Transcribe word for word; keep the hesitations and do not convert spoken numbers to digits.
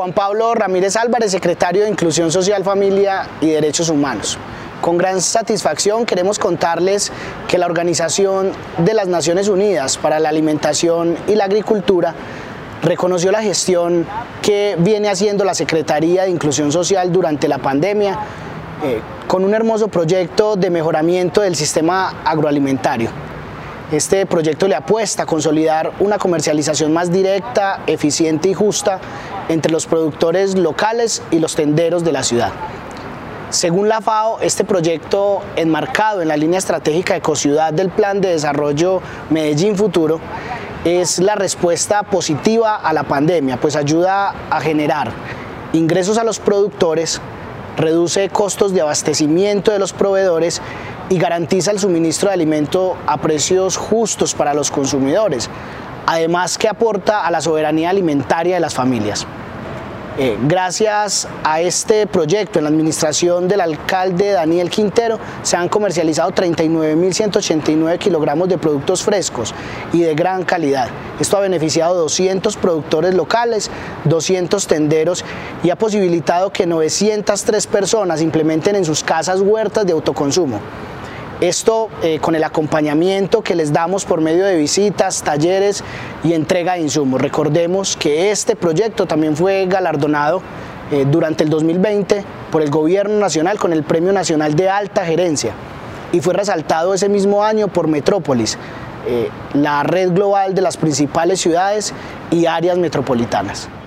Juan Pablo Ramírez Álvarez, secretario de Inclusión Social, Familia y Derechos Humanos. Con gran satisfacción queremos contarles que la Organización de las Naciones Unidas para la Alimentación y la Agricultura reconoció la gestión que viene haciendo la Secretaría de Inclusión Social durante la pandemia eh, con un hermoso proyecto de mejoramiento del sistema agroalimentario. Este proyecto le apuesta a consolidar una comercialización más directa, eficiente y justa entre los productores locales y los tenderos de la ciudad. Según la FAO, este proyecto, enmarcado en la línea estratégica Ecociudad del Plan de Desarrollo Medellín Futuro, es la respuesta positiva a la pandemia, pues ayuda a generar ingresos a los productores, reduce costos de abastecimiento de los proveedores y garantiza el suministro de alimento a precios justos para los consumidores, además que aporta a la soberanía alimentaria de las familias. Eh, gracias a este proyecto, en la administración del alcalde Daniel Quintero, se han comercializado treinta y nueve mil ciento ochenta y nueve kilogramos de productos frescos y de gran calidad. Esto ha beneficiado a doscientos productores locales, doscientos tenderos y ha posibilitado que novecientas tres personas implementen en sus casas huertas de autoconsumo. Esto eh, con el acompañamiento que les damos por medio de visitas, talleres y entrega de insumos. Recordemos que este proyecto también fue galardonado eh, durante el dos mil veinte por el Gobierno Nacional con el Premio Nacional de Alta Gerencia y fue resaltado ese mismo año por Metrópolis, eh, la red global de las principales ciudades y áreas metropolitanas.